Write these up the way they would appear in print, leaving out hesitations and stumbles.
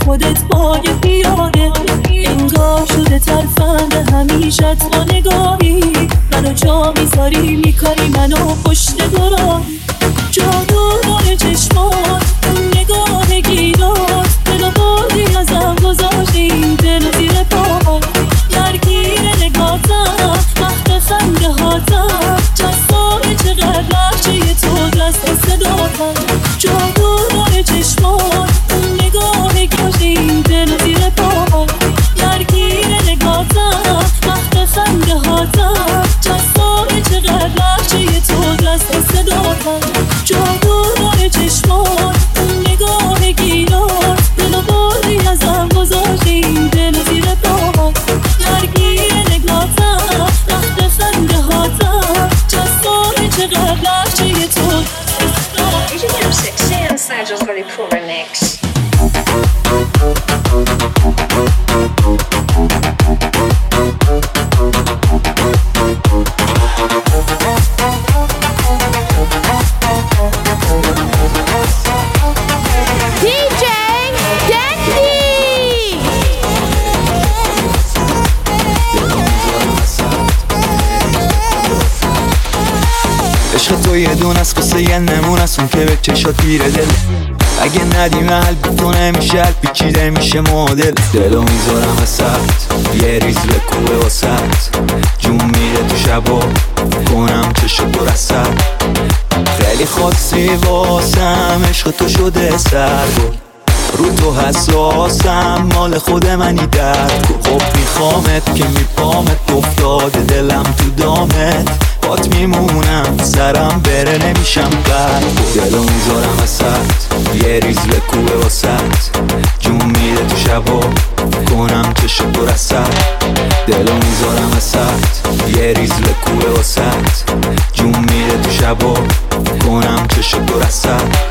خودت پای پیاده، انگار شده ترفند همیشت با نگاهی، منو جا میذاری میکنی منو پشت دوران، جادو داره چشمات اون نگاه گیلات، دلو بردی ازم گذاشتی دلو زیر پا، درگیر نگاتم وقت خنده هاتم، جذابه چقدر لحجه تو دست صداتم، جادو داره چشمات اون نگاه گیلات، دلو زیر پا، درگیر نگاتم وقت خنده هاتم، جذابه چقدر لحجه تو دست صداتم، جادو داره چشمات اون نگاه گیلات، دلو بردی ازم گذاشتی دلو زیر پا، درگیر نگاتم وقت خنده هاتم، جذابه چقدر لحجه تو. You should get sexy and Sergio's very cool next. عشق تو یه دون از قصه یه نمون از اون که به چشات میره دل، اگه ندی محل بی تو نمیشه پیچیده میشه مدل، دلو میذارم وسط یه ریز بکوبه واسط، جون میره تو شبا کنم چشم تو رسد، خیلی خاصی واسم عشق تو شده سرگل، رو تو حساسم مال خود منی درد، خب میخوامت که میپامت افتاده دلم تو دامت، بات میمونم سرم بره نمیشم قلب، دلو میذارم وسط یه ریز بکوبه واسط، جون میره تو شبا کنم چشم تو رسد، دلو میذارم وسط یه ریز بکوبه واسط، جون میره تو شبا کنم چشم تو رسد.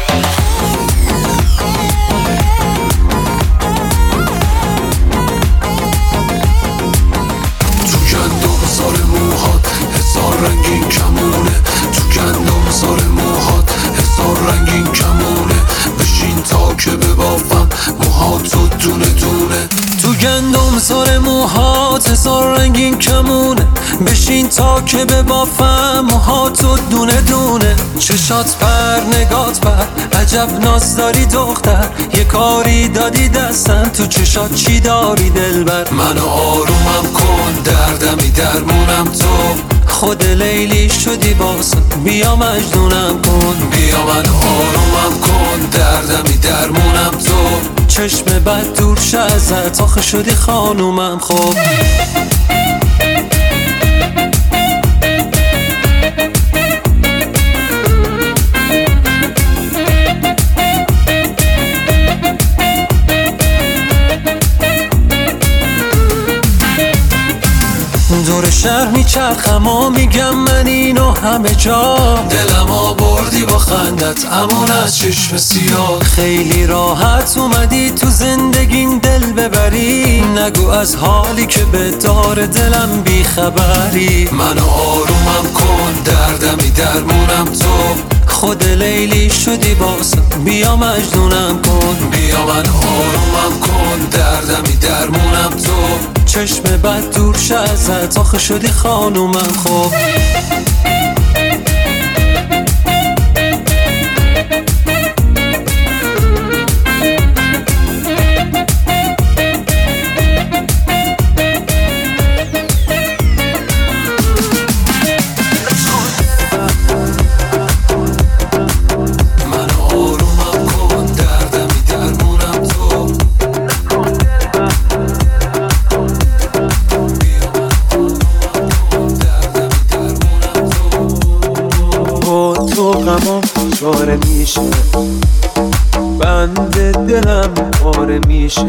رنگین کمونه تو گندم سار موهات، هزار رنگین کمونه بشین تا که ببافم موهاتو دونه دونه، تو گندم سار موهات هزار رنگین کمونه بشین تا که ببافم موهاتو دونه دونه، چشات پر نگات پر عجب ناز داری دختر، یه کاری دادی دستم تو چشات چی داری دلبر، منو آرومم کن دردمی درمونم تو، خود لیلی شدی باسم بیا مجنونم کن، بیا من آرومم کن دردمی درمونم تو، چشم بد دور شه ازت آخه شدی خانومم خب. دور شهر میچرخم و میگم من اینو همه جا، دلم آوردی با خندت امون از چشم سیاه، خیلی راحت اومدی تو زندگیم دل ببری، نگو از حالی که به دار دلم بیخبری، منو آرومم کن دردمی درمونم تو، خود لیلی شدی باسم بیا مجنونم کن، بیا من آرومم کن دردمی درمونم تو، چشم بد دور شه ازت آخه شدی خانومم خب. پاره میشه بند دلم پاره میشه،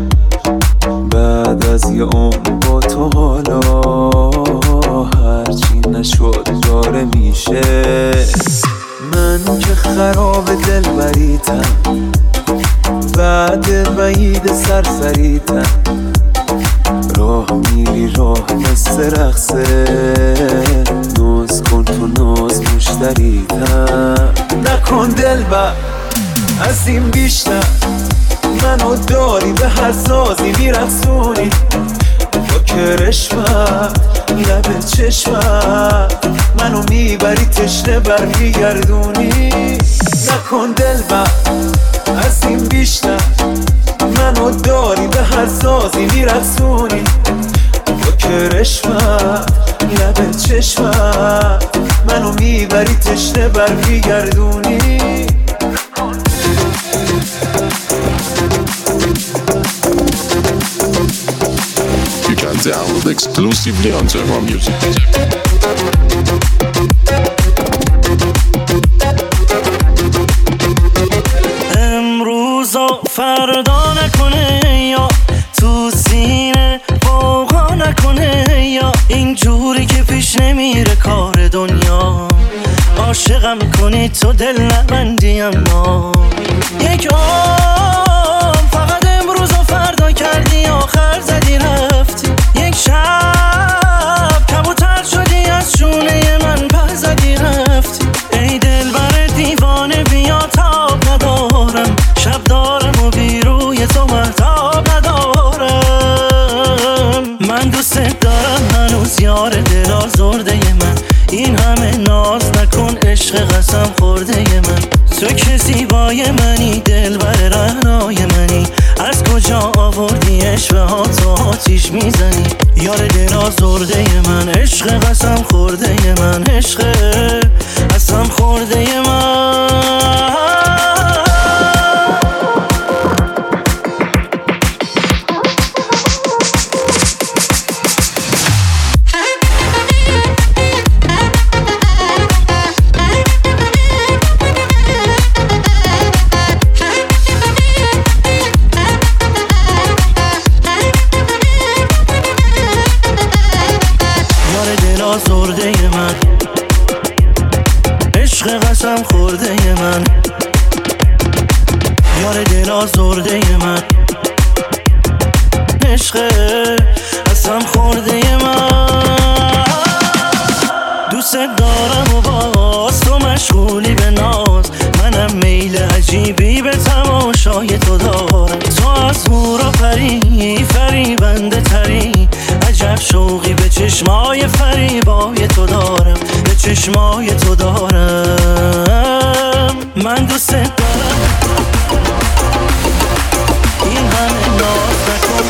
بعد از یه عمر با تو حالا هرچی نشد داره میشه، من که خراب دل بریتم بعد وعید سرسریتم، راه میری راه مثل رقصه، ناز کن تو ناز مشتریتم، نکن دل بر از این بیشتر، من منو داری به هر سازی میرقصونی با کرشمت لب چشمت منو میبری تشنه برمیگردونی نکن دلبر از این بیشتر منو داری به هر سازی میرقصونی با کرشمت لب چشمت منو میبری تشنه برمیگردونی You can download exclusively on Zerma Music. امروز و فردا نکنه یا تو سینه فوقا نکنه یا اینجوری که پیش نمیره کار دنیا عاشقم کنی تو دل نبندی اما یک فقط امروز و فردا کردی آخر زدی رفتی یک شب کبوتر شدی از شونه من پر زدی رفتی ای دلبر دیوانه بیا تاب ندارم شب دارم و بیروی تو محتاب ندارم من دوست دارم هنوز یار دل آزرده من این همه ناز نکن عشق قسم خورده من تو که زیبای منی دلبر رعنای منی از کجا آوردی عشق ها تو آتیش میزنی یار دل آزرده من عشق قسم خورده من عشق قسم خورده من آزرده من عشق قسم خورده من یار دل آزرده من عشق قسم خورده من دوست دارم و باز تو مشغولی به ناز منم میل عجیبی به تماشای تو دارم تو از هورا پری فریبنده تری عجب شوقی به چشمای فریبای تو دارم به چشمای تو دارم من دوست دارم این همه ناز نکن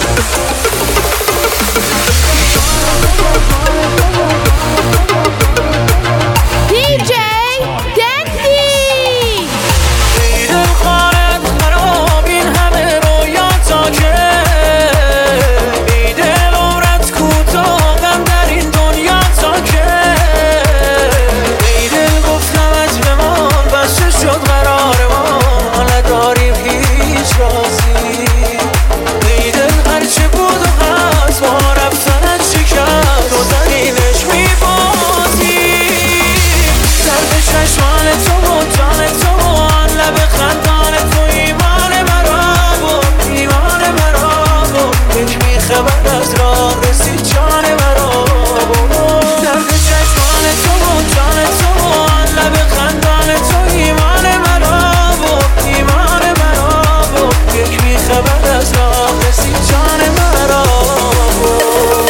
DJ دندی دل خارت خراب این همه رویا تا که بیدل عمرت کوتاه غم در این دنیا تا که بیدل گفتم از بمان بسته شد قرار ما نداریم هیچ رازی بیدل هرچه بود و هست با رفتنت شکست و زنینش میبازی درد چشمان تو و جان تو و آن لب خندان تو ایمان مرا بود ایمان مرا بود یک میخبر از راه رسید جان مرا بود درد چشمان تو و جان تو و آن لب خندان تو ایمان مرا بود ایمان مرا بود یک میخبر از راه رسید جان مرا بود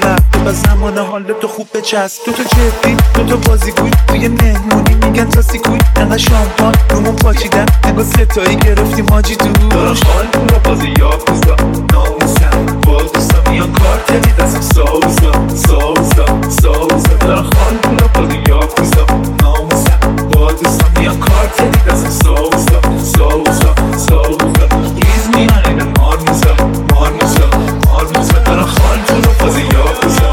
تو خوب بچست تو جدی تو بازیگوی توی مهمونی میگن تا سیکوی انقدر شامپان رومون پاچیدن انگار ستایی گرفتیم حاجی تو دارم حال رو بازی یاکوزا ناموسم با دوستم میان کارتلی دستم ساوزا دارم حال رو بازی یاکوزا ناموسم با دوستم میان کارتلی دستم ساوزا ریز میان این مارموزا دارم حال رو بازی یاکوزا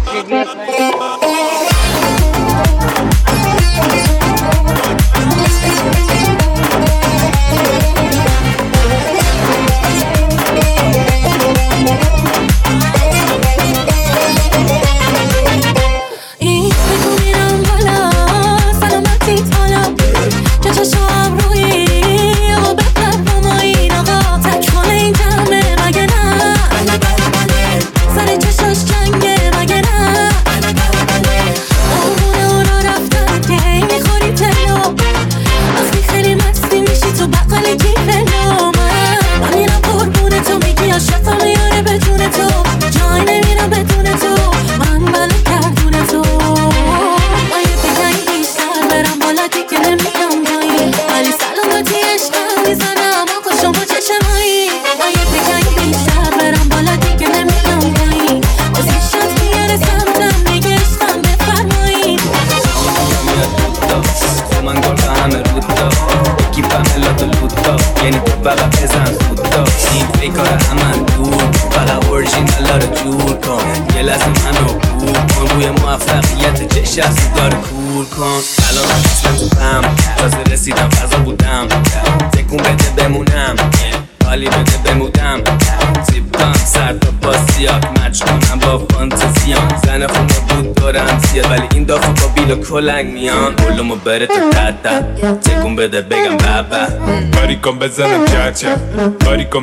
کلنگ میان بلومو بره تو تتا تکون بده بگم بابا باری کن بزنم چاچا بلومو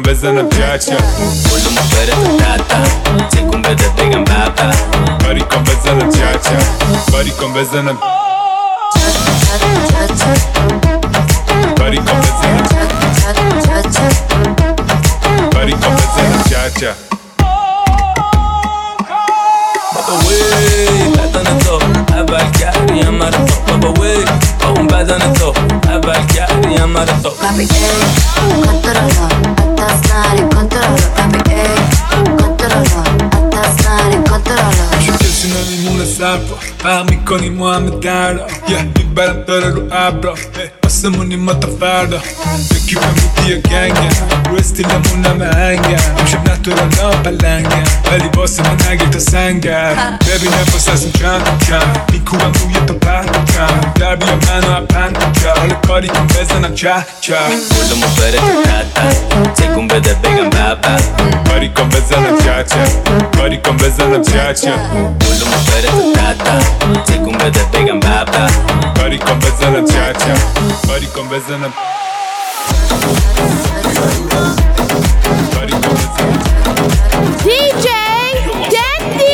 بره تو تتا تکون بده بگم بابا باری کن بزنم چاچا باری کن بزنم چاچا بدن تو اول کردیم مرا تو بابا وی با اون بدن تو اول کردیم مرا تو papi controlo estás nari controlo papi controlo estás nari controlo کسی نمیمونه سر پا فرق میکنیم ما همه دردا میبرم داره رو ابرا آسمونی ما تا فردا یکی بمودی یا گنگم رو استیلمون همه هنگم امشب نتورا لا پلنگم ولی واسه من اگه تا سنگم ببینم واسه از این کم میکوبم روی تا پرکم در بیا منو اپند حالا کاری کن بزنم چه بلومو بره تو تتا تکون بده بگم بابا کاری کن بزنم چه کاری کن بزنم چه بلومو بره تو تتا تکون بده بگم بابا کاری کن بزنم چه کاری کن بزنم DJ Dandy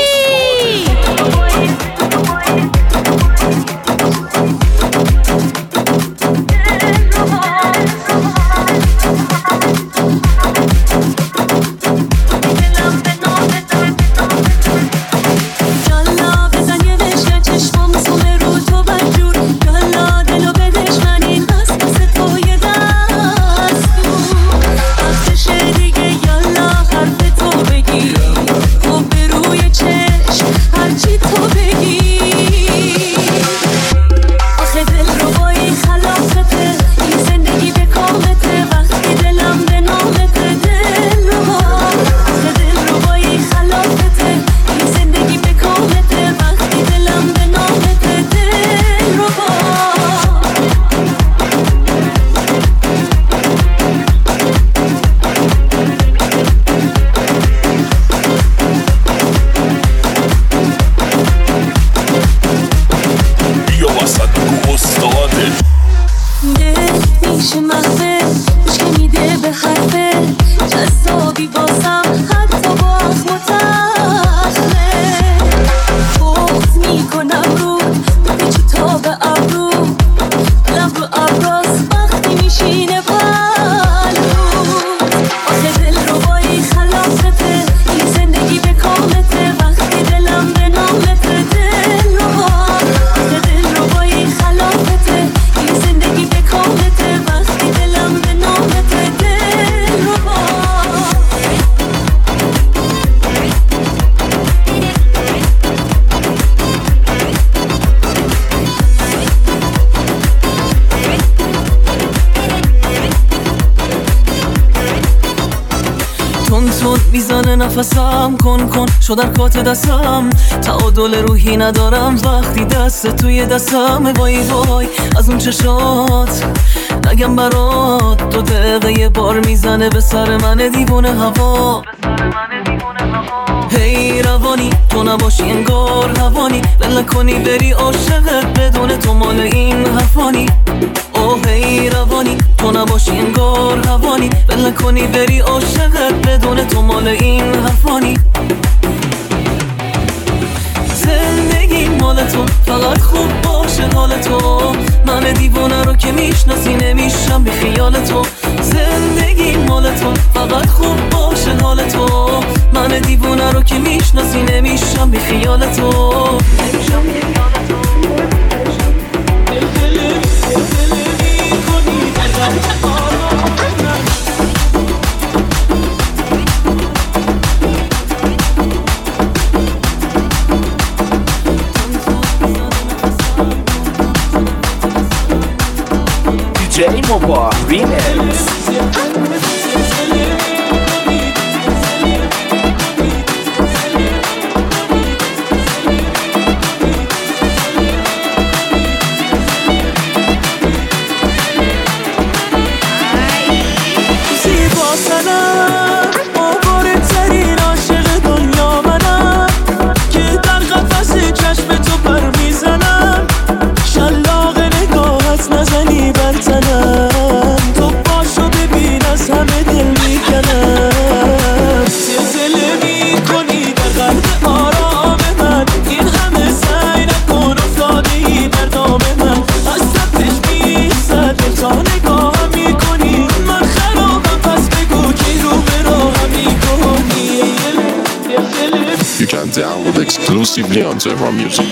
نفسم کن شدن کات دستم، تعادل روحی ندارم وقتی دست توی دستم. وای از اون چشات نگم برات، 2 دقیقه یه بار میزنه به سر من دیوونه هوا. هی روانی تو نباشی انگار هوانی، ول نکنی بری عاشقت بدون تو مال این حرفانی. اوه هی روانی تو نباشی انگار هوانی، ول نکنی بری عاشقت بدون تو مال این حرفانی. زندگی مال تو فقط خوب باشه حال تو، من دیوونه رو که میشناسی نمیشم بی خیال تو. زندگی مال تو فقط خوب باشه حال تو، من دیوونه رو که میشناسی نمیشم بی خیال تو. DJ Moba Remix. You can download exclusively on Zebra Music.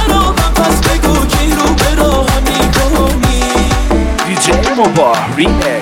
DJ Moba Remix.